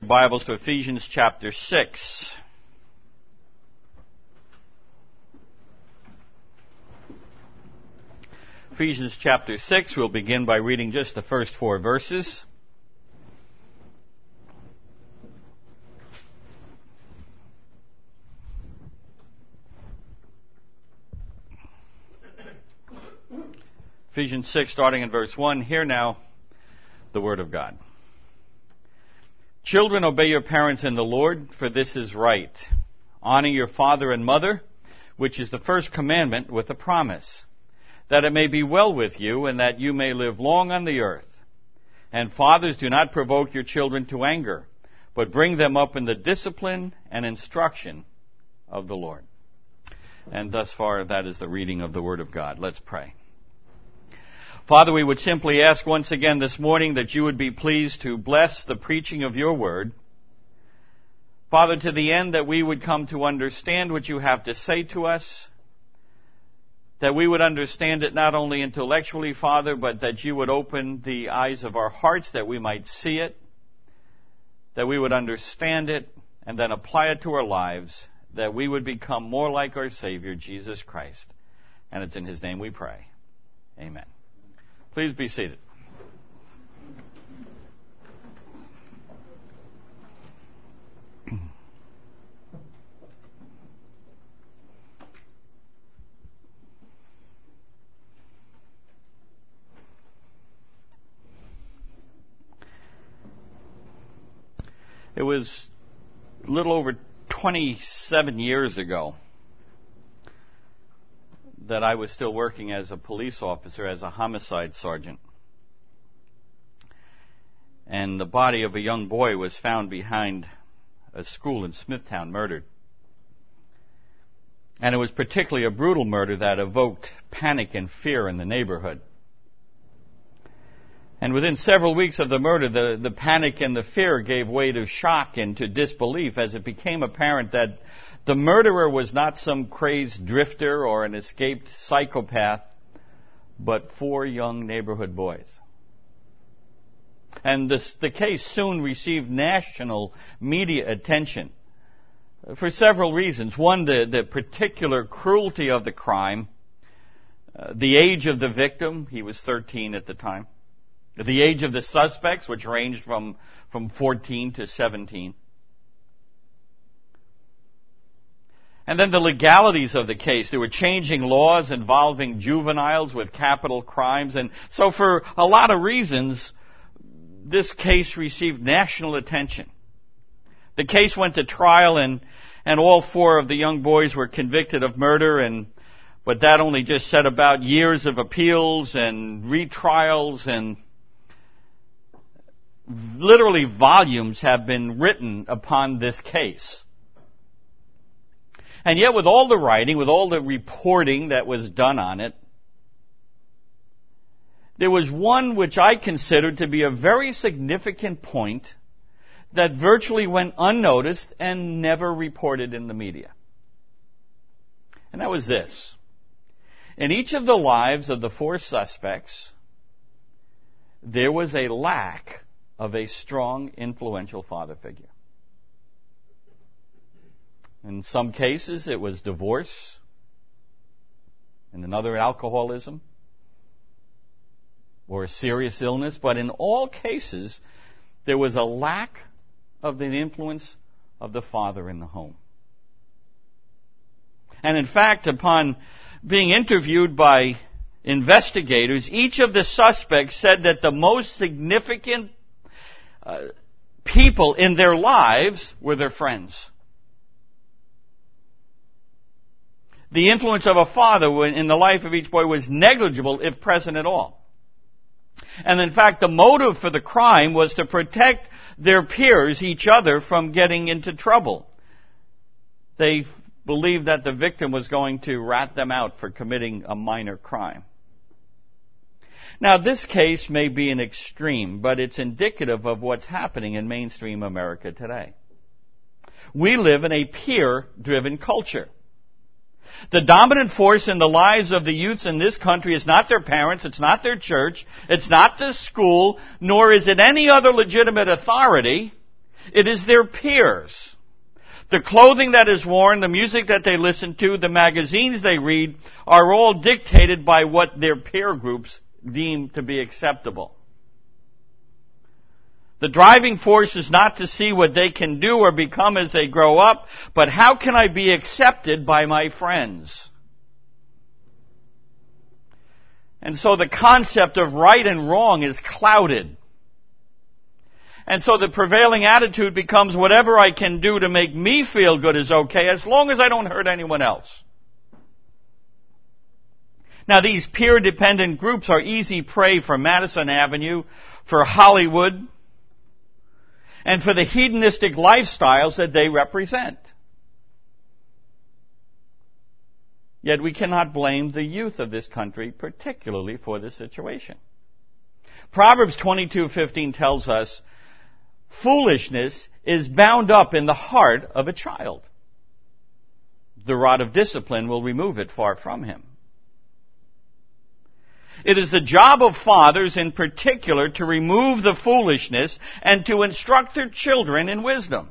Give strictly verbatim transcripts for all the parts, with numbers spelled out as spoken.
Bibles to Ephesians chapter six. Ephesians chapter six, we'll begin by reading just the first four verses. Ephesians six, starting in verse one. Hear now the word of God. Children, obey your parents in the Lord, for this is right. Honor your father and mother, which is the first commandment with a promise, that it may be well with you and that you may live long on the earth. And fathers, do not provoke your children to anger, but bring them up in the discipline and instruction of the Lord. And thus far, that is the reading of the Word of God. Let's pray. Father, we would simply ask once again this morning that you would be pleased to bless the preaching of your word. Father, to the end that we would come to understand what you have to say to us, that we would understand it not only intellectually, Father, but that you would open the eyes of our hearts that we might see it, that we would understand it, and then apply it to our lives, that we would become more like our Savior, Jesus Christ. And it's in His name we pray. Amen. Please be seated. It was a little over twenty-seven years ago that I was still working as a police officer, as a homicide sergeant. And the body of a young boy was found behind a school in Smithtown, murdered. And it was particularly a brutal murder that evoked panic and fear in the neighborhood. And within several weeks of the murder, the, the panic and the fear gave way to shock and to disbelief as it became apparent that the murderer was not some crazed drifter or an escaped psychopath, but four young neighborhood boys. And this, the case soon received national media attention for several reasons. One, the, the particular cruelty of the crime, uh, the age of the victim, he was thirteen at the time, the age of the suspects, which ranged from, from fourteen to seventeen. And then the legalities of the case. There were changing laws involving juveniles with capital crimes. And so for a lot of reasons, this case received national attention. The case went to trial, and, and all four of the young boys were convicted of murder. And but that only just set about years of appeals and retrials, and literally volumes have been written upon this case. And yet with all the writing, with all the reporting that was done on it, there was one which I considered to be a very significant point that virtually went unnoticed and never reported in the media. And that was this. In each of the lives of the four suspects, there was a lack of a strong, influential father figure. In some cases, it was divorce. In another, alcoholism or a serious illness. But in all cases, there was a lack of the influence of the father in the home. And in fact, upon being interviewed by investigators, each of the suspects said that the most significant uh, people in their lives were their friends. The influence of a father in the life of each boy was negligible, if present at all. And in fact, the motive for the crime was to protect their peers, each other, from getting into trouble. They believed that the victim was going to rat them out for committing a minor crime. Now, this case may be an extreme, but it's indicative of what's happening in mainstream America today. We live in a peer-driven culture. The dominant force in the lives of the youths in this country is not their parents, it's not their church, it's not the school, nor is it any other legitimate authority. It is their peers. The clothing that is worn, the music that they listen to, the magazines they read are all dictated by what their peer groups deem to be acceptable. The driving force is not to see what they can do or become as they grow up, but how can I be accepted by my friends? And so the concept of right and wrong is clouded. And so the prevailing attitude becomes whatever I can do to make me feel good is okay, as long as I don't hurt anyone else. Now, these peer-dependent groups are easy prey for Madison Avenue, for Hollywood, and for the hedonistic lifestyles that they represent. Yet we cannot blame the youth of this country, particularly for this situation. Proverbs twenty-two fifteen tells us, foolishness is bound up in the heart of a child. The rod of discipline will remove it far from him. It is the job of fathers in particular to remove the foolishness and to instruct their children in wisdom.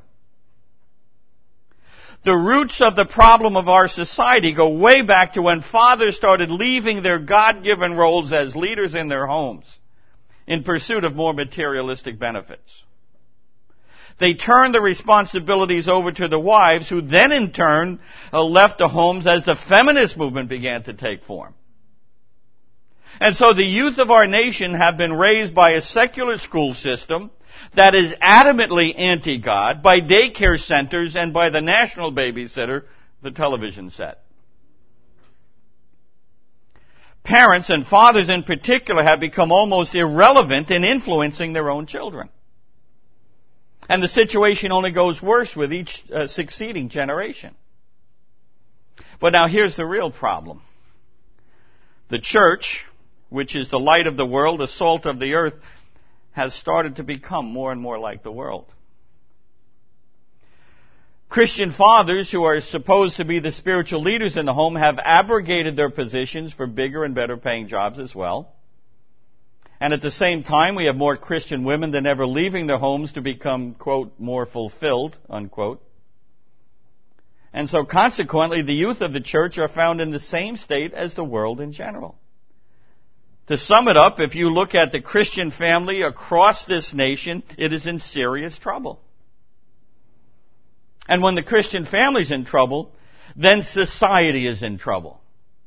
The roots of the problem of our society go way back to when fathers started leaving their God-given roles as leaders in their homes in pursuit of more materialistic benefits. They turned the responsibilities over to the wives, who then in turn uh, left the homes as the feminist movement began to take form. And so the youth of our nation have been raised by a secular school system that is adamantly anti-God, by daycare centers, and by the national babysitter, the television set. Parents, and fathers in particular, have become almost irrelevant in influencing their own children. And the situation only goes worse with each uh, succeeding generation. But now here's the real problem. The church, which is the light of the world, the salt of the earth, has started to become more and more like the world. Christian fathers, who are supposed to be the spiritual leaders in the home, have abrogated their positions for bigger and better paying jobs as well. And at the same time, we have more Christian women than ever leaving their homes to become, quote, more fulfilled, unquote. And so consequently, the youth of the church are found in the same state as the world in general. To sum it up, if you look at the Christian family across this nation, it is in serious trouble. And when the Christian family is in trouble, then society is in trouble.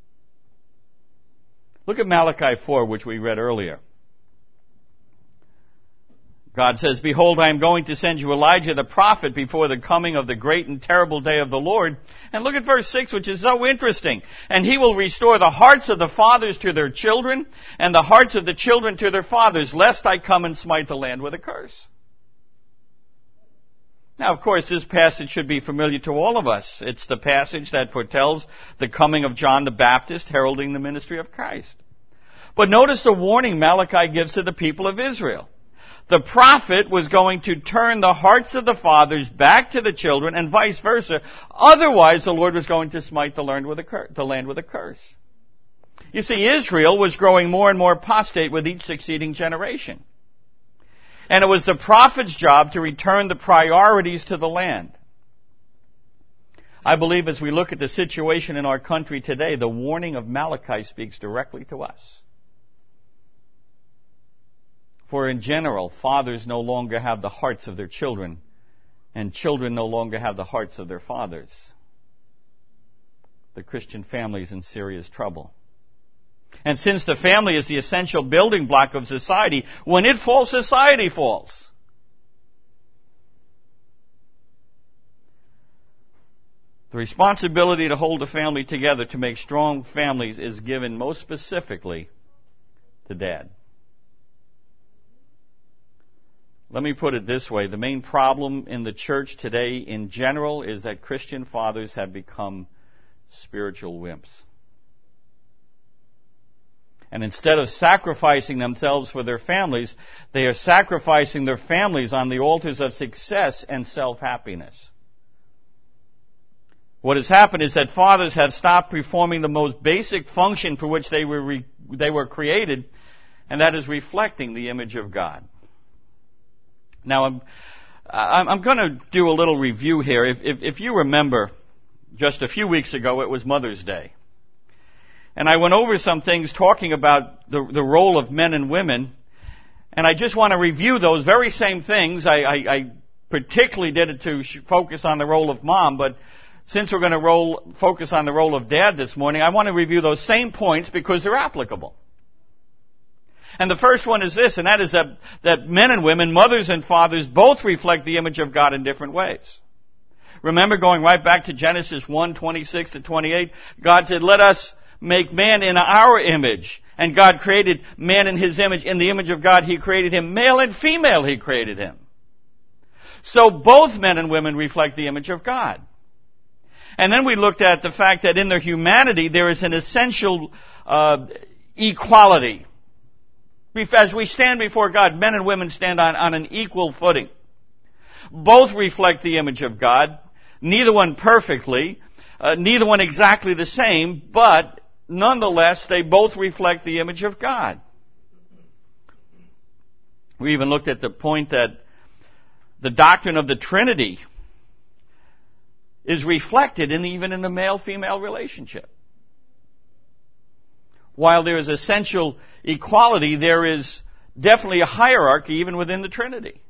Look at Malachi four, which we read earlier. God says, behold, I am going to send you Elijah the prophet before the coming of the great and terrible day of the Lord. And look at verse six, which is so interesting. And he will restore the hearts of the fathers to their children, and the hearts of the children to their fathers, lest I come and smite the land with a curse. Now, of course, this passage should be familiar to all of us. It's the passage that foretells the coming of John the Baptist, heralding the ministry of Christ. But notice the warning Malachi gives to the people of Israel. The prophet was going to turn the hearts of the fathers back to the children and vice versa. Otherwise, the Lord was going to smite the land with a cur- the land with a curse. You see, Israel was growing more and more apostate with each succeeding generation. And it was the prophet's job to return the priorities to the land. I believe as we look at the situation in our country today, the warning of Malachi speaks directly to us. For in general, fathers no longer have the hearts of their children, and children no longer have the hearts of their fathers. The Christian family is in serious trouble. And since the family is the essential building block of society, when it falls, society falls. The responsibility to hold a family together, to make strong families, is given most specifically to dad. Let me put it this way. The main problem in the church today in general is that Christian fathers have become spiritual wimps. And instead of sacrificing themselves for their families, they are sacrificing their families on the altars of success and self-happiness. What has happened is that fathers have stopped performing the most basic function for which they were re- they were created, and that is reflecting the image of God. Now, I'm going to do a little review here. If, if, if you remember, just a few weeks ago, it was Mother's Day. And I went over some things talking about the, the role of men and women. And I just want to review those very same things. I, I, I particularly did it to sh- focus on the role of mom, but since we're going to roll, focus on the role of dad this morning, I want to review those same points because they're applicable. And the first one is this, and that is that, that men and women, mothers and fathers, both reflect the image of God in different ways. Remember, going right back to Genesis one, twenty-six to twenty-eight, God said, let us make man in our image. And God created man in his image. In the image of God, he created him. Male and female, he created him. So both men and women reflect the image of God. And then we looked at the fact that in their humanity, there is an essential uh, equality. As we stand before God, men and women stand on, on an equal footing. Both reflect the image of God, neither one perfectly, uh, neither one exactly the same, but nonetheless, they both reflect the image of God. We even looked at the point that the doctrine of the Trinity is reflected in even in the male-female relationship. While there is essential equality, there is definitely a hierarchy even within the Trinity.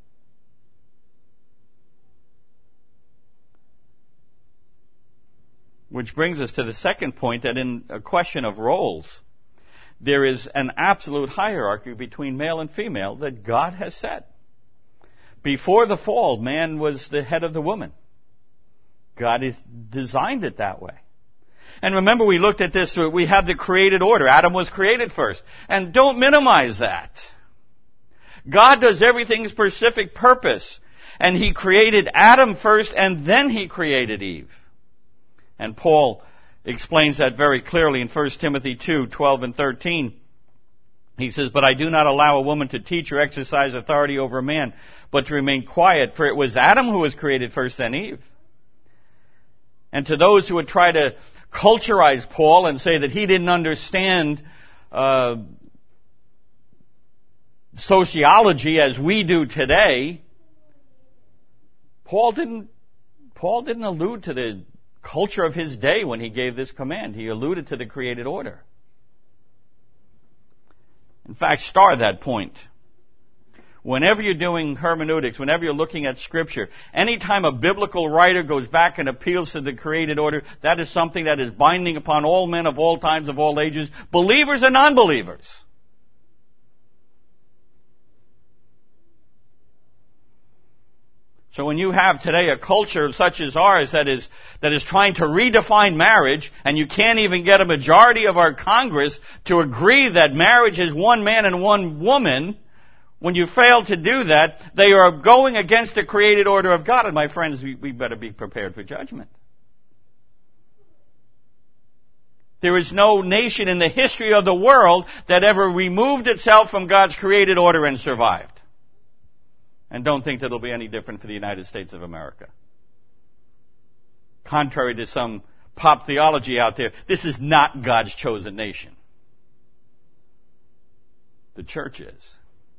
Which brings us to the second point, that in a question of roles, there is an absolute hierarchy between male and female that God has set. Before the fall, man was the head of the woman. God has designed it that way. And remember, we looked at this, we have the created order. Adam was created first. And don't minimize that. God does everything's specific purpose. And he created Adam first, and then he created Eve. And Paul explains that very clearly in First Timothy two, twelve and thirteen. He says, but I do not allow a woman to teach or exercise authority over a man, but to remain quiet, for it was Adam who was created first, then Eve. And to those who would try to culturize Paul and say that he didn't understand uh, sociology as we do today, Paul didn't, Paul didn't allude to the culture of his day when he gave this command. He alluded to the created order. In fact, star that point. Whenever you're doing hermeneutics, whenever you're looking at Scripture, anytime a biblical writer goes back and appeals to the created order, that is something that is binding upon all men of all times, of all ages, believers and non-believers. So when you have today a culture such as ours that is that is trying to redefine marriage, and you can't even get a majority of our Congress to agree that marriage is one man and one woman, when you fail to do that, they are going against the created order of God. And my friends, we, we better be prepared for judgment. There is no nation in the history of the world that ever removed itself from God's created order and survived. And don't think that it'll be any different for the United States of America. Contrary to some pop theology out there, this is not God's chosen nation. The church is.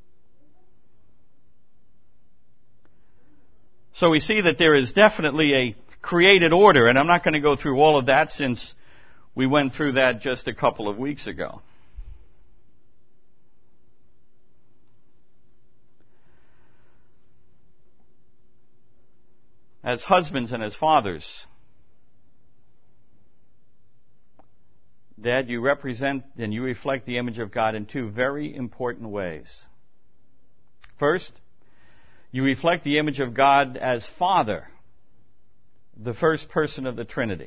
So we see that there is definitely a created order, and I'm not going to go through all of that since we went through that just a couple of weeks ago. As husbands and as fathers, Dad, you represent and you reflect the image of God in two very important ways. First, you reflect the image of God as Father, the first person of the Trinity.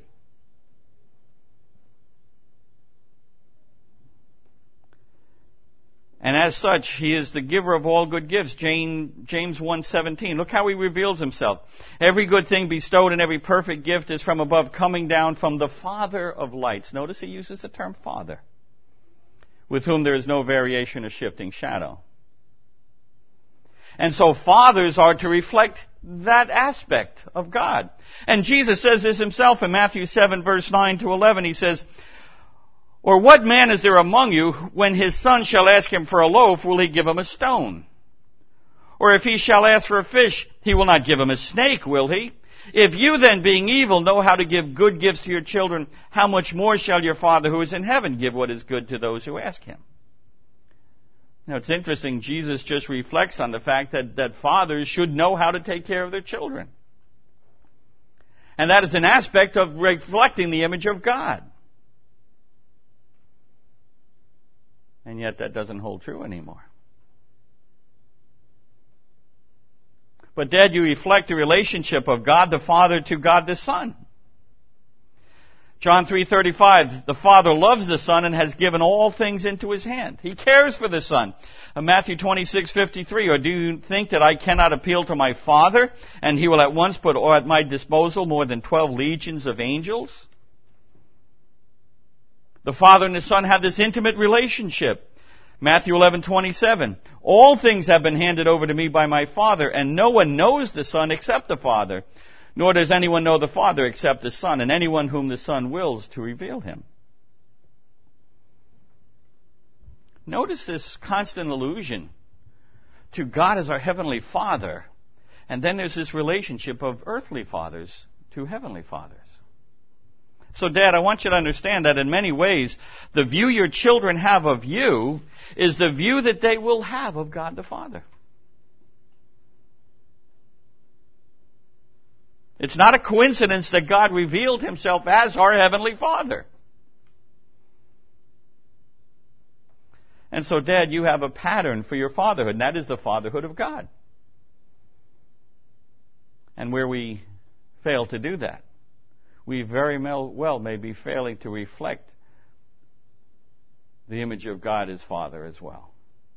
And as such, he is the giver of all good gifts. James one seventeen. Look how he reveals himself. Every good thing bestowed and every perfect gift is from above, coming down from the Father of lights. Notice he uses the term Father, with whom there is no variation or shifting shadow. And so fathers are to reflect that aspect of God. And Jesus says this himself in Matthew seven, verse nine to eleven. He says, or what man is there among you, when his son shall ask him for a loaf, will he give him a stone? Or if he shall ask for a fish, he will not give him a snake, will he? If you then, being evil, know how to give good gifts to your children, how much more shall your Father who is in heaven give what is good to those who ask him? Now, it's interesting, Jesus just reflects on the fact that, that fathers should know how to take care of their children. And that is an aspect of reflecting the image of God. And yet that doesn't hold true anymore. But Dad, you reflect the relationship of God the Father to God the Son. John three thirty-five, the Father loves the Son and has given all things into His hand. He cares for the Son. And Matthew twenty-six fifty-three, or do you think that I cannot appeal to my Father, and He will at once put at my disposal more than twelve legions of angels? The Father and the Son have this intimate relationship. Matthew eleven twenty-seven, all things have been handed over to me by my Father, and no one knows the Son except the Father, nor does anyone know the Father except the Son, and anyone whom the Son wills to reveal Him. Notice this constant allusion to God as our Heavenly Father, and then there's this relationship of earthly fathers to heavenly fathers. So, Dad, I want you to understand that in many ways, the view your children have of you is the view that they will have of God the Father. It's not a coincidence that God revealed Himself as our Heavenly Father. And so, Dad, you have a pattern for your fatherhood, and that is the fatherhood of God. And where we fail to do that, we very well may be failing to reflect the image of God as Father as well.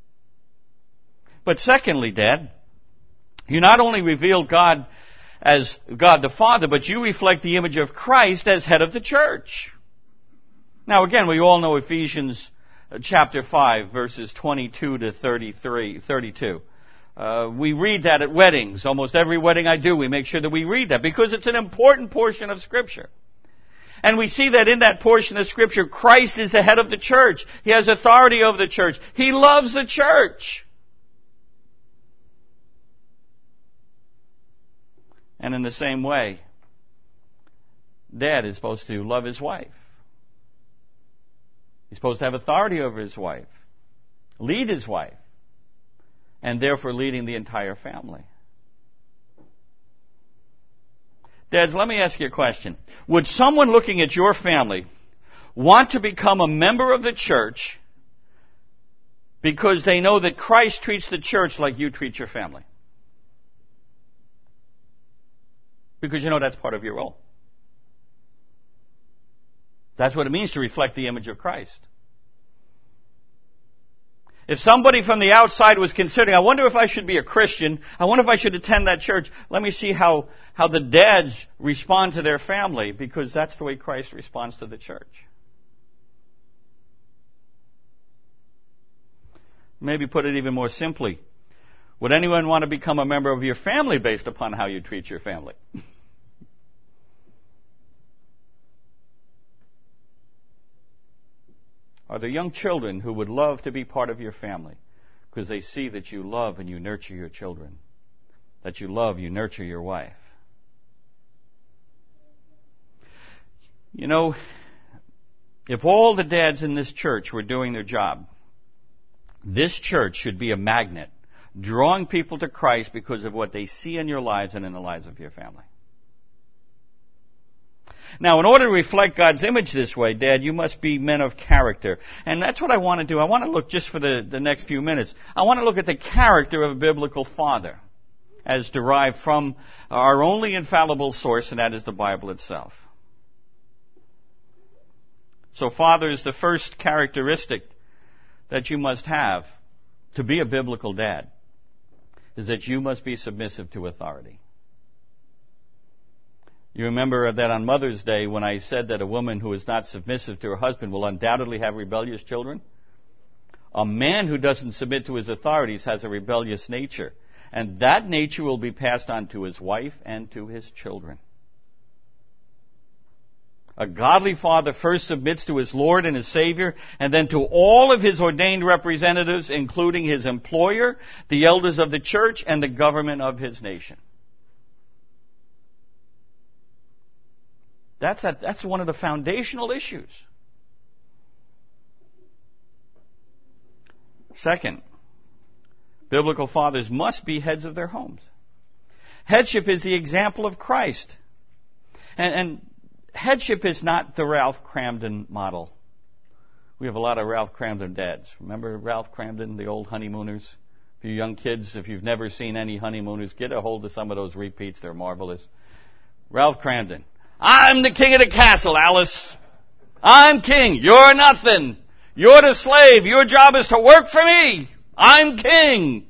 But secondly, Dad, you not only reveal God as God the Father, but you reflect the image of Christ as head of the church. Now again, we all know Ephesians chapter five, verses twenty-two to thirty-three, thirty-two. Uh, we read that at weddings. Almost every wedding I do, we make sure that we read that because it's an important portion of Scripture. And we see that in that portion of Scripture, Christ is the head of the church. He has authority over the church. He loves the church. And in the same way, Dad is supposed to love his wife. He's supposed to have authority over his wife, lead his wife, and therefore leading the entire family. Dads, let me ask you a question. Would someone looking at your family want to become a member of the church because they know that Christ treats the church like you treat your family? Because you know that's part of your role. That's what it means to reflect the image of Christ. If somebody from the outside was considering, I wonder if I should be a Christian, I wonder if I should attend that church, let me see how, how the dads respond to their family, because that's the way Christ responds to the church. Maybe put it even more simply, would anyone want to become a member of your family based upon how you treat your family? Are there young children who would love to be part of your family because they see that you love and you nurture your children, that you love, you nurture your wife? You know, if all the dads in this church were doing their job, this church should be a magnet, drawing people to Christ because of what they see in your lives and in the lives of your family. Now, in order to reflect God's image this way, Dad, you must be men of character. And that's what I want to do. I want to look, just for the, the next few minutes, I want to look at the character of a biblical father as derived from our only infallible source, and that is the Bible itself. So, father is the first characteristic that you must have to be a biblical dad, is that you must be submissive to authority. You remember that on Mother's Day when I said that a woman who is not submissive to her husband will undoubtedly have rebellious children? A man who doesn't submit to his authorities has a rebellious nature, and that nature will be passed on to his wife and to his children. A godly father first submits to his Lord and his Savior, and then to all of his ordained representatives, including his employer, the elders of the church, and the government of his nation. That's, a, that's one of the foundational issues. Second, biblical fathers must be heads of their homes. Headship is the example of Christ. And, and headship is not the Ralph Cramden model. We have a lot of Ralph Cramden dads. Remember Ralph Cramden, the old honeymooners? For you young kids, if you've never seen any honeymooners, get a hold of some of those repeats. They're marvelous. Ralph Cramden. I'm the king of the castle, Alice. I'm king. You're nothing. You're the slave. Your job is to work for me. I'm king.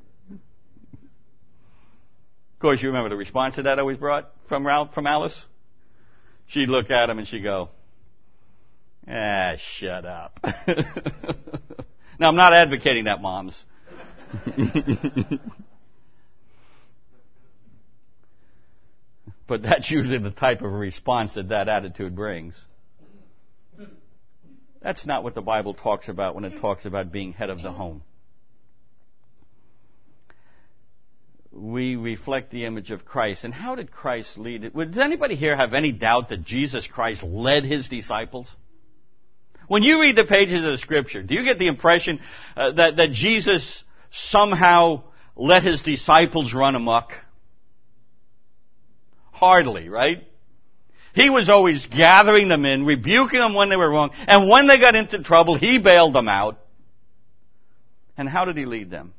Of course, you remember the response that that always brought from Ralph, from Alice? She'd look at him and she'd go, ah, shut up. Now, I'm not advocating that, moms. But that's usually the type of response that that attitude brings. That's not what the Bible talks about when it talks about being head of the home. We reflect the image of Christ. And how did Christ lead it? Does anybody here have any doubt that Jesus Christ led his disciples? When you read the pages of the Scripture, do you get the impression uh, that, that Jesus somehow let his disciples run amok? Hardly, right? He was always gathering them in, rebuking them when they were wrong, and when they got into trouble, he bailed them out. And how did he lead them?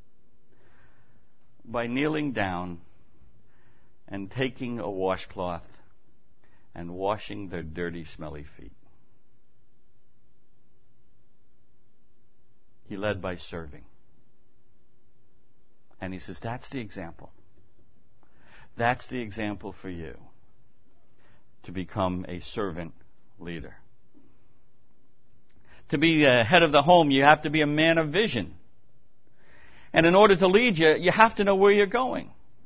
By kneeling down and taking a washcloth and washing their dirty, smelly feet. He led by serving. And he says, that's the example. That's the example for you to become a servant leader. To be a head of the home, you have to be a man of vision. And in order to lead you, you have to know where you're going.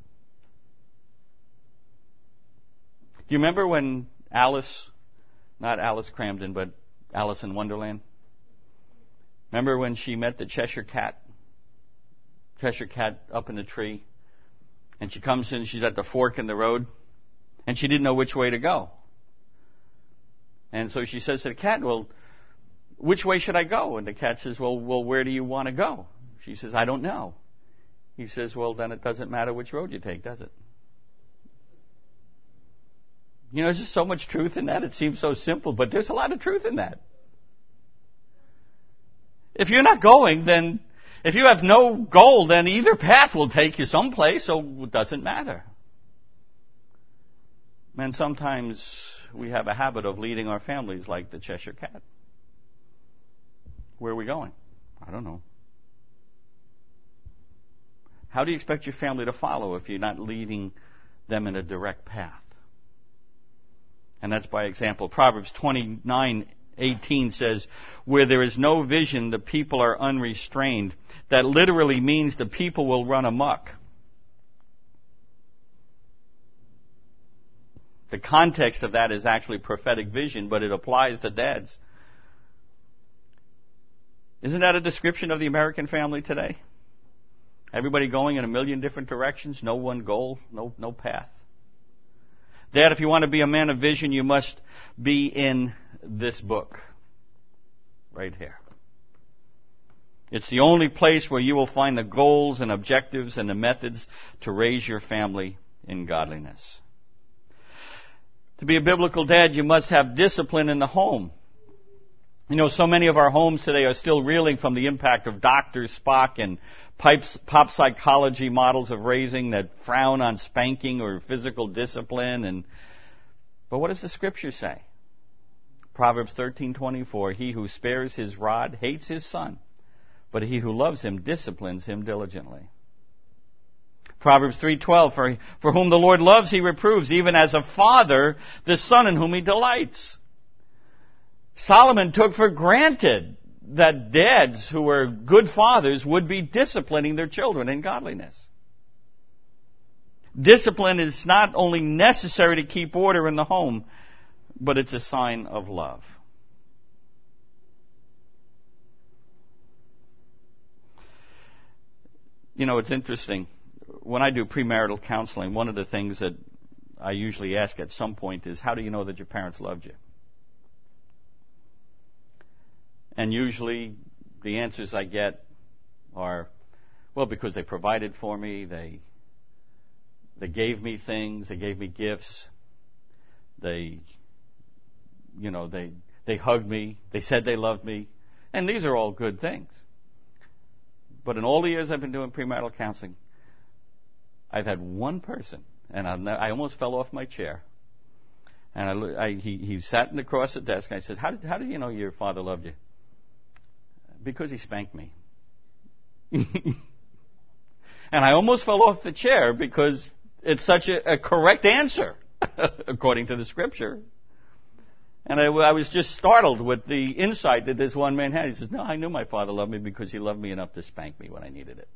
Do you remember when Alice, not Alice Cramden, but Alice in Wonderland? Remember when she met the Cheshire Cat? Cheshire Cat up in the tree. And she comes in, she's at the fork in the road. And she didn't know which way to go. And so she says to the cat, well, which way should I go? And the cat says, well, well, where do you want to go? She says, I don't know. He says, well, then it doesn't matter which road you take, does it? You know, there's just so much truth in that. It seems so simple, but there's a lot of truth in that. If you're not going, then if you have no goal, then either path will take you someplace, so it doesn't matter. And sometimes we have a habit of leading our families like the Cheshire Cat. Where are we going? I don't know. How do you expect your family to follow if you're not leading them in a direct path? And that's by example. Proverbs twenty-nine eighteen says, where there is no vision, the people are unrestrained. That literally means the people will run amok. The context of that is actually prophetic vision, but it applies to dads. Isn't that a description of the American family today? Everybody going in a million different directions, no one goal, no, no path. Dad, if you want to be a man of vision, you must be in this book. Right here. It's the only place where you will find the goals and objectives and the methods to raise your family in godliness. To be a biblical dad, you must have discipline in the home. You know, so many of our homes today are still reeling from the impact of Doctor Spock and pipes, pop psychology models of raising that frown on spanking or physical discipline. And but what does the Scripture say? Proverbs thirteen twenty-four, he who spares his rod hates his son, but he who loves him disciplines him diligently. Proverbs three twelve, for, for whom the Lord loves he reproves, even as a father the son in whom he delights. Solomon took for granted that dads who were good fathers would be disciplining their children in godliness. Discipline is not only necessary to keep order in the home, but it's a sign of love. You know, it's interesting. When I do premarital counseling, one of the things that I usually ask at some point is, how do you know that your parents loved you? And usually the answers I get are, well, because they provided for me, they they gave me things, they gave me gifts, they, you know, they they hugged me, they said they loved me, and these are all good things. But in all the years I've been doing premarital counseling, I've had one person, and I, I almost fell off my chair. And I, I, he, he sat across the desk, and I said, how did, how did you know your father loved you? Because he spanked me. And I almost fell off the chair because it's such a, a correct answer, according to the Scripture. And I, I was just startled with the insight that this one man had. He says, no, I knew my father loved me because he loved me enough to spank me when I needed it.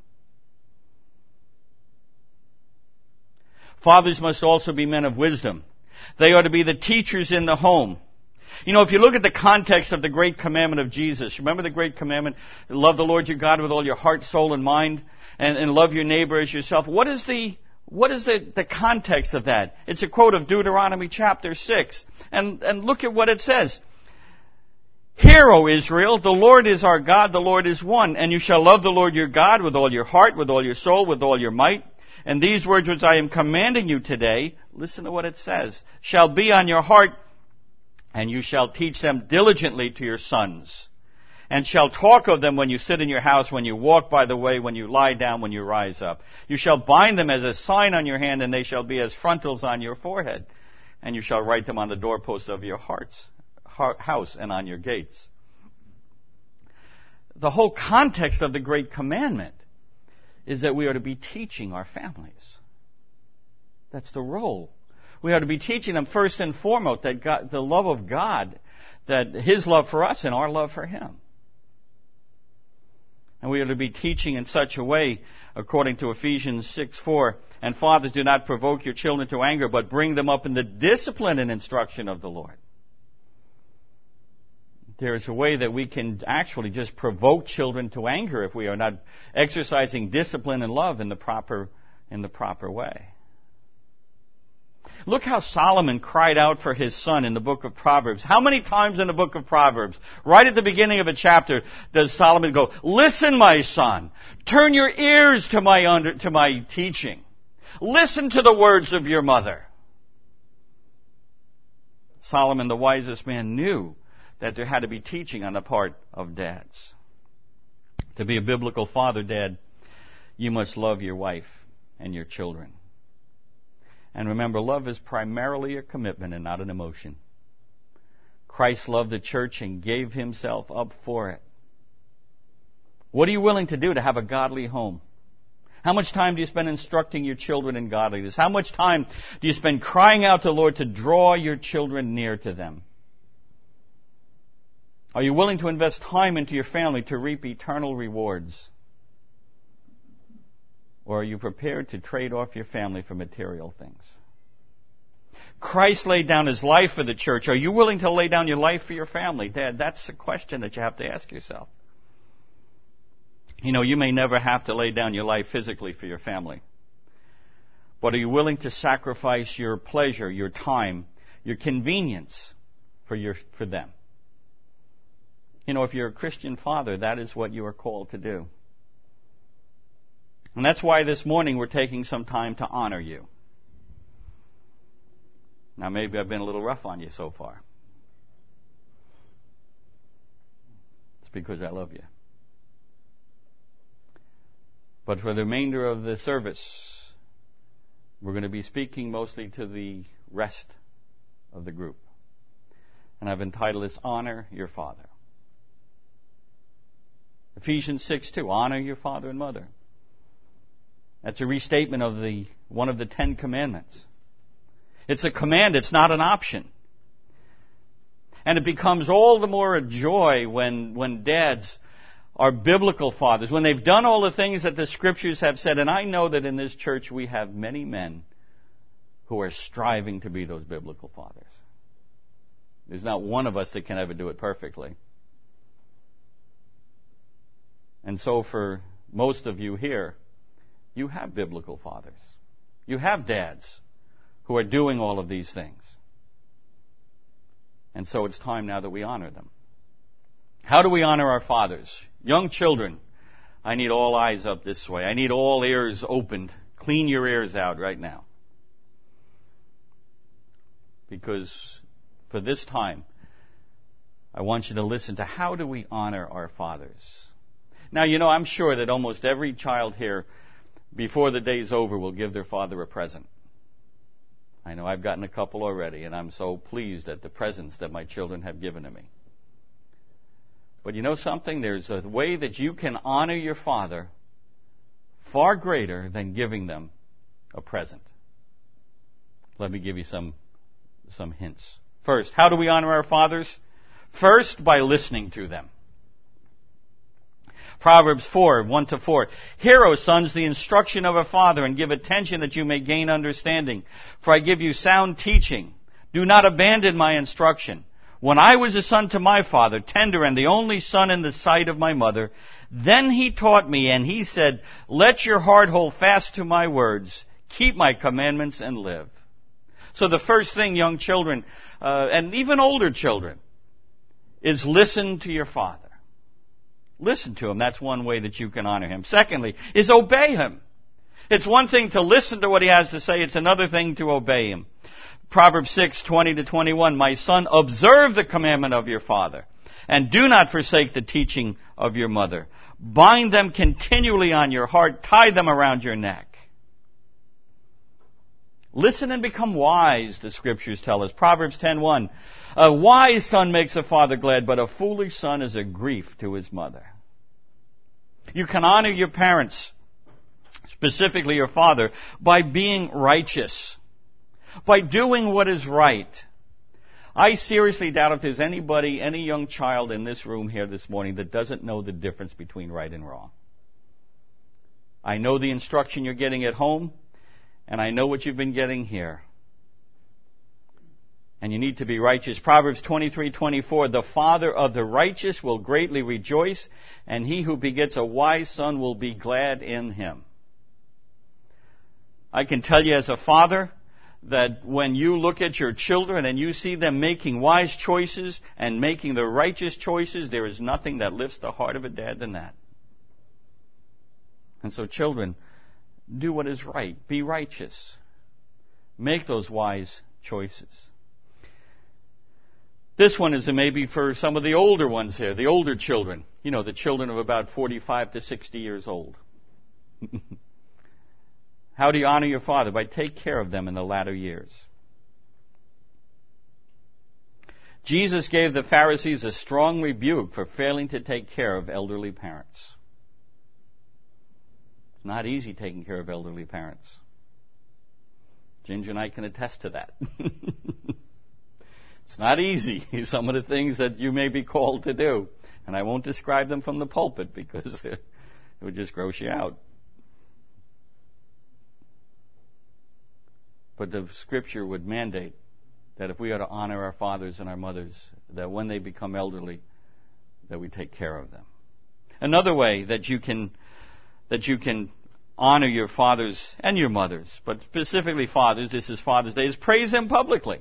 Fathers must also be men of wisdom. They are to be the teachers in the home. You know, if you look at the context of the great commandment of Jesus, remember the great commandment, love the Lord your God with all your heart, soul, and mind, and, and love your neighbor as yourself. What is the what is the, the context of that? It's a quote of Deuteronomy chapter six. And, and look at what it says. Hear, O Israel, the Lord is our God, the Lord is one, and you shall love the Lord your God with all your heart, with all your soul, with all your might. And these words which I am commanding you today, listen to what it says, shall be on your heart, and you shall teach them diligently to your sons, and shall talk of them when you sit in your house, when you walk by the way, when you lie down, when you rise up. You shall bind them as a sign on your hand, and they shall be as frontals on your forehead. And you shall write them on the doorposts of your hearts, house and on your gates. The whole context of the Great Commandment is that we are to be teaching our families. That's the role. We are to be teaching them first and foremost that God, the love of God, that His love for us and our love for Him. And we are to be teaching in such a way, according to Ephesians six four, and fathers, do not provoke your children to anger, but bring them up in the discipline and instruction of the Lord. There is a way that we can actually just provoke children to anger if we are not exercising discipline and love in the proper, in the proper way. Look how Solomon cried out for his son in the book of Proverbs. How many times in the book of Proverbs, right at the beginning of a chapter, does Solomon go, listen, my son, turn your ears to my under, to my teaching. Listen to the words of your mother. Solomon, the wisest man, knew that there had to be teaching on the part of dads. To be a biblical father, dad, you must love your wife and your children. And remember, love is primarily a commitment and not an emotion. Christ loved the church and gave Himself up for it. What are you willing to do to have a godly home? How much time do you spend instructing your children in godliness? How much time do you spend crying out to the Lord to draw your children near to them? Are you willing to invest time into your family to reap eternal rewards? Or are you prepared to trade off your family for material things? Christ laid down His life for the church. Are you willing to lay down your life for your family? Dad, that's a question that you have to ask yourself. You know, you may never have to lay down your life physically for your family. But are you willing to sacrifice your pleasure, your time, your convenience for your for them? You know, if you're a Christian father, that is what you are called to do. And that's why this morning we're taking some time to honor you. Now, maybe I've been a little rough on you so far. It's because I love you. But for the remainder of the service, we're going to be speaking mostly to the rest of the group. And I've entitled this, Honor Your Father. Ephesians six two, honor your father and mother. That's a restatement of the one of the Ten Commandments. It's a command, it's not an option. And it becomes all the more a joy when, when dads are biblical fathers, when they've done all the things that the Scriptures have said. And I know that in this church we have many men who are striving to be those biblical fathers. There's not one of us that can ever do it perfectly. And so for most of you here, you have biblical fathers. You have dads who are doing all of these things. And so it's time now that we honor them. How do we honor our fathers? Young children, I need all eyes up this way. I need all ears opened. Clean your ears out right now. Because for this time, I want you to listen to how do we honor our fathers. Now, you know, I'm sure that almost every child here, before the day's over, will give their father a present. I know I've gotten a couple already, and I'm so pleased at the presents that my children have given to me. But you know something? There's a way that you can honor your father far greater than giving them a present. Let me give you some, some hints. First, how do we honor our fathers? First, by listening to them. Proverbs four, one to four. Hear, O sons, the instruction of a father, and give attention that you may gain understanding. For I give you sound teaching. Do not abandon my instruction. When I was a son to my father, tender and the only son in the sight of my mother, then he taught me, and he said, let your heart hold fast to my words. Keep my commandments and live. So the first thing, young children, uh, and even older children, is listen to your father. Listen to him. That's one way that you can honor him. Secondly, is obey him. It's one thing to listen to what he has to say. It's another thing to obey him. Proverbs six, twenty to twenty-one. My son, observe the commandment of your father, and do not forsake the teaching of your mother. Bind them continually on your heart. Tie them around your neck. Listen and become wise, the scriptures tell us. Proverbs ten, one. A wise son makes a father glad, but a foolish son is a grief to his mother. You can honor your parents, specifically your father, by being righteous, by doing what is right. I seriously doubt if there's anybody, any young child in this room here this morning that doesn't know the difference between right and wrong. I know the instruction you're getting at home, and I know what you've been getting here. And you need to be righteous. Proverbs twenty-three, twenty-four. The father of the righteous will greatly rejoice, and he who begets a wise son will be glad in him. I can tell you as a father that when you look at your children and you see them making wise choices and making the righteous choices, there is nothing that lifts the heart of a dad than that. And so children, do what is right. Be righteous. Make those wise choices. This one is maybe for some of the older ones here, the older children. You know, the children of about forty-five to sixty years old. How do you honor your father? By take care of them in the latter years. Jesus gave the Pharisees a strong rebuke for failing to take care of elderly parents. It's not easy taking care of elderly parents. Ginger and I can attest to that. It's not easy, some of the things that you may be called to do. And I won't describe them from the pulpit because it would just gross you out. But the Scripture would mandate that if we are to honor our fathers and our mothers, that when they become elderly, that we take care of them. Another way that you can that you can honor your fathers and your mothers, but specifically fathers, this is Father's Day, is praise them publicly.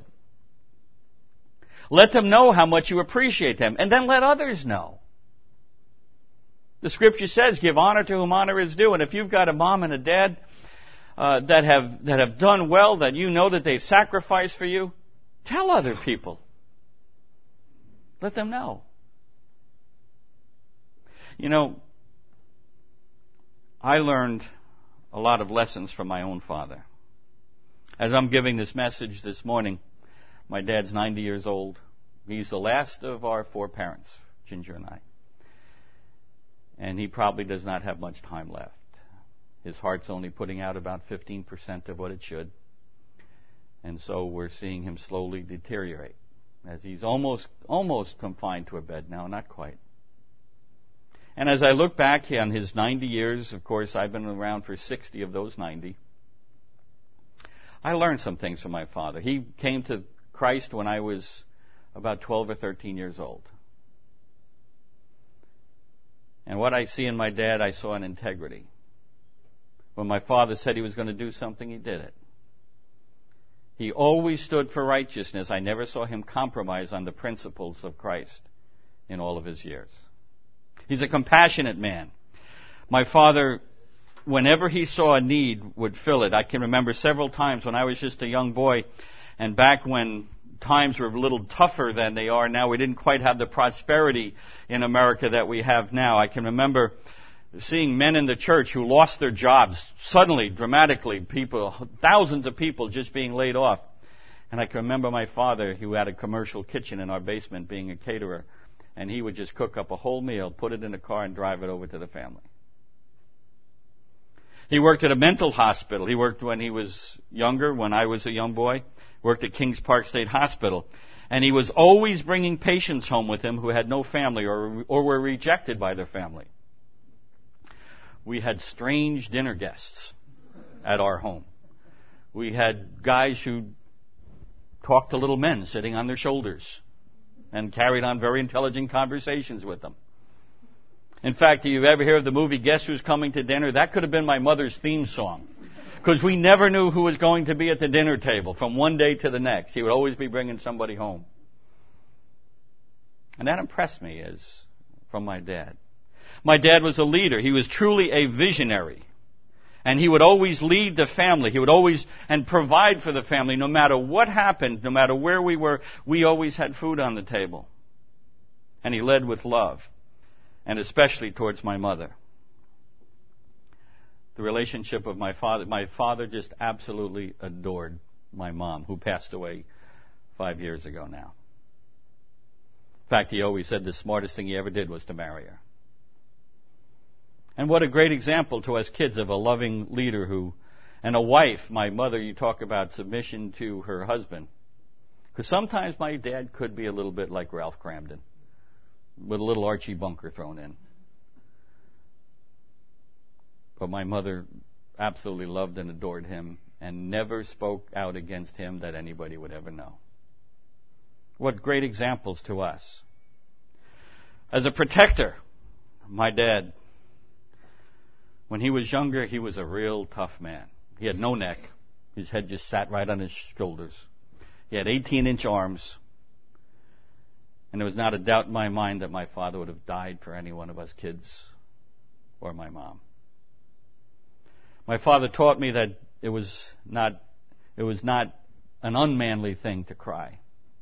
Let them know how much you appreciate them, and then let others know. The Scripture says, give honor to whom honor is due, and if you've got a mom and a dad uh, that have that have done well, that you know that they've sacrificed for you, tell other people. Let them know. You know, I learned a lot of lessons from my own father. As I'm giving this message this morning, my dad's ninety years old. He's the last of our four parents, Ginger and I. And he probably does not have much time left. His heart's only putting out about fifteen percent of what it should. And so we're seeing him slowly deteriorate, as he's almost almost confined to a bed now, not quite. And as I look back on his ninety years, of course, I've been around for sixty of those ninety. I learned some things from my father. He came to Christ when I was about twelve or thirteen years old. And what I see in my dad, I saw in integrity. When my father said he was going to do something, he did it. He always stood for righteousness. I never saw him compromise on the principles of Christ in all of his years. He's a compassionate man. My father, whenever he saw a need, would fill it. I can remember several times when I was just a young boy, and back when times were a little tougher than they are now, we didn't quite have the prosperity in America that we have now. I can remember seeing men in the church who lost their jobs suddenly, dramatically, people, thousands of people just being laid off. And I can remember my father, who had a commercial kitchen in our basement, being a caterer, and he would just cook up a whole meal, put it in a car, and drive it over to the family. He worked at a mental hospital. He worked when he was younger, when I was a young boy, worked at Kings Park State Hospital. And he was always bringing patients home with him who had no family or, or were rejected by their family. We had strange dinner guests at our home. We had guys who talked to little men sitting on their shoulders and carried on very intelligent conversations with them. In fact, do you ever hear of the movie Guess Who's Coming to Dinner? That could have been my mother's theme song. Because we never knew who was going to be at the dinner table from one day to the next. He would always be bringing somebody home. And that impressed me as from my dad. My dad was a leader. He was truly a visionary. And he would always lead the family. He would always and provide for the family. No matter what happened, no matter where we were, we always had food on the table. And he led with love, and especially towards my mother. The relationship of my father, my father just absolutely adored my mom, who passed away five years ago now. In fact, he always said the smartest thing he ever did was to marry her. And what a great example to us kids of a loving leader who, and a wife, my mother, you talk about submission to her husband. Because sometimes my dad could be a little bit like Ralph Cramden, with a little Archie Bunker thrown in. But my mother absolutely loved and adored him and never spoke out against him that anybody would ever know. What great examples to us. As a protector, my dad, when he was younger, he was a real tough man. He had no neck. His head just sat right on his shoulders. He had eighteen-inch arms. And there was not a doubt in my mind that my father would have died for any one of us kids or my mom. My father taught me that it was not, it was not an unmanly thing to cry.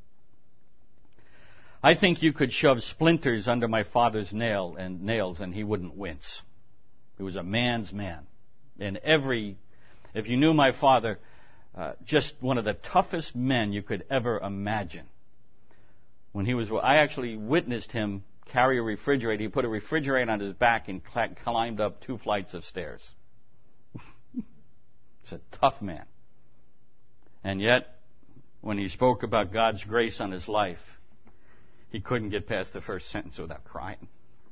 I think you could shove splinters under my father's nail and nails and he wouldn't wince. He was a man's man. And every, if you knew my father, uh, just one of the toughest men you could ever imagine. When he was, I actually witnessed him carry a refrigerator. He put a refrigerator on his back and climbed up two flights of stairs. He's a tough man. And yet, when he spoke about God's grace on his life, he couldn't get past the first sentence without crying.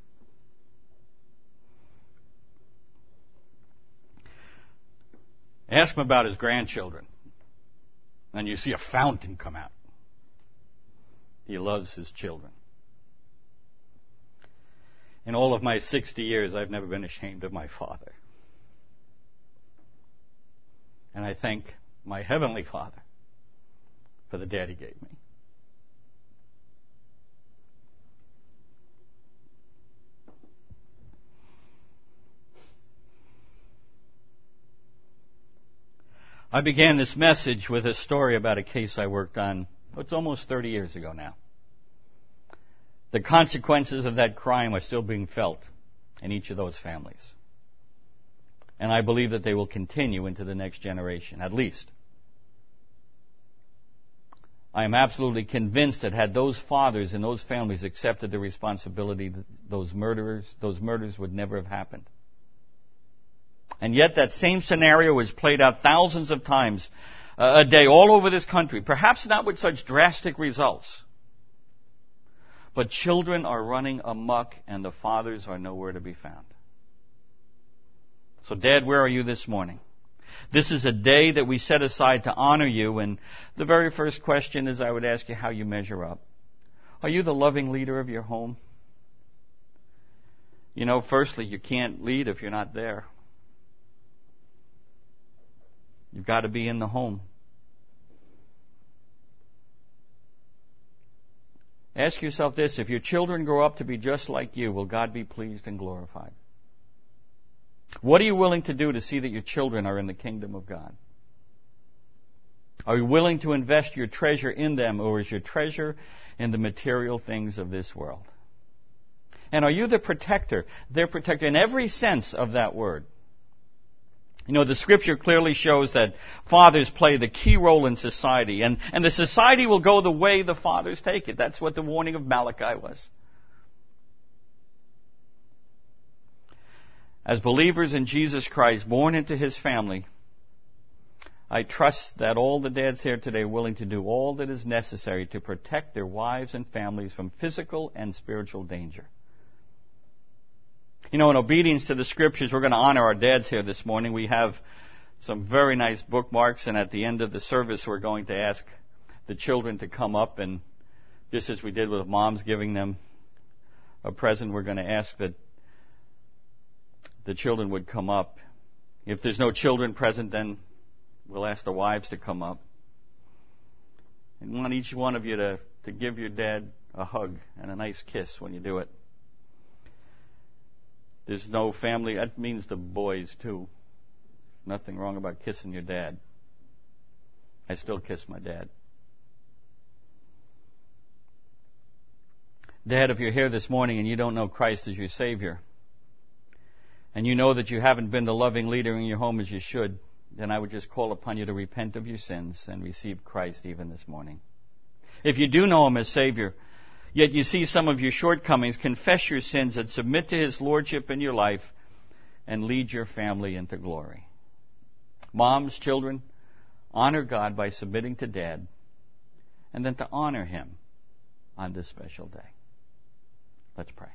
Ask him about his grandchildren, and you see a fountain come out. He loves his children. In all of my sixty years, I've never been ashamed of my father. And I thank my Heavenly Father for the dad he gave me. I began this message with a story about a case I worked on, it's almost thirty years ago now. The consequences of that crime are still being felt in each of those families. And I believe that they will continue into the next generation, at least. I am absolutely convinced that had those fathers and those families accepted the responsibility, those murderers, those murders would never have happened. And yet that same scenario is played out thousands of times a day all over this country, perhaps not with such drastic results. But children are running amok and the fathers are nowhere to be found. So, Dad, where are you this morning? This is a day that we set aside to honor you, and the very first question is I would ask you how you measure up. Are you the loving leader of your home? You know, firstly, you can't lead if you're not there. You've got to be in the home. Ask yourself this: if your children grow up to be just like you, will God be pleased and glorified? What are you willing to do to see that your children are in the kingdom of God? Are you willing to invest your treasure in them, or is your treasure in the material things of this world? And are you the protector, their protector in every sense of that word? You know, the Scripture clearly shows that fathers play the key role in society, and, and the society will go the way the fathers take it. That's what the warning of Malachi was. As believers in Jesus Christ, born into His family, I trust that all the dads here today are willing to do all that is necessary to protect their wives and families from physical and spiritual danger. You know, in obedience to the Scriptures, we're going to honor our dads here this morning. We have some very nice bookmarks, and at the end of the service, we're going to ask the children to come up, and just as we did with moms giving them a present, we're going to ask that the children would come up. If there's no children present, then we'll ask the wives to come up. And I want each one of you to, to give your dad a hug and a nice kiss when you do it. There's no family. That means the boys, too. Nothing wrong about kissing your dad. I still kiss my dad. Dad, if you're here this morning and you don't know Christ as your Savior, and you know that you haven't been the loving leader in your home as you should, then I would just call upon you to repent of your sins and receive Christ even this morning. If you do know Him as Savior, yet you see some of your shortcomings, confess your sins and submit to His Lordship in your life and lead your family into glory. Moms, children, honor God by submitting to Dad, and then to honor Him on this special day. Let's pray.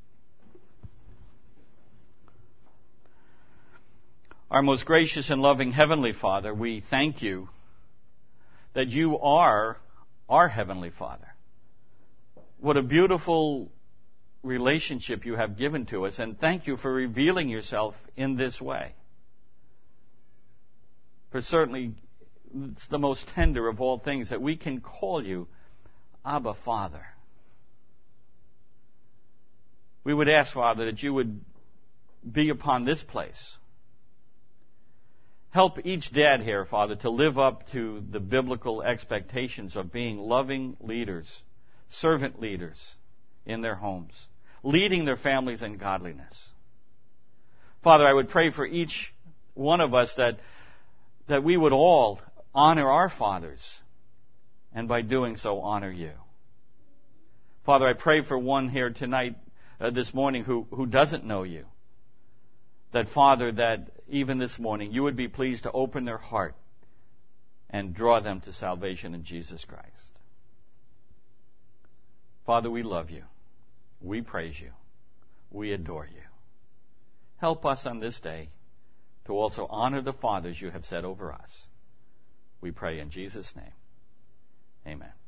Our most gracious and loving Heavenly Father, we thank You that You are our Heavenly Father. What a beautiful relationship You have given to us, and thank You for revealing Yourself in this way. For certainly it's the most tender of all things that we can call You Abba, Father. We would ask, Father, that You would be upon this place. Help each dad here, Father, to live up to the biblical expectations of being loving leaders, servant leaders in their homes, leading their families in godliness. Father, I would pray for each one of us that, that we would all honor our fathers, and by doing so, honor You. Father, I pray for one here tonight, uh, this morning, who, who doesn't know You. That, Father, that even this morning You would be pleased to open their heart and draw them to salvation in Jesus Christ. Father, we love You. We praise You. We adore You. Help us on this day to also honor the fathers You have set over us. We pray in Jesus' name. Amen.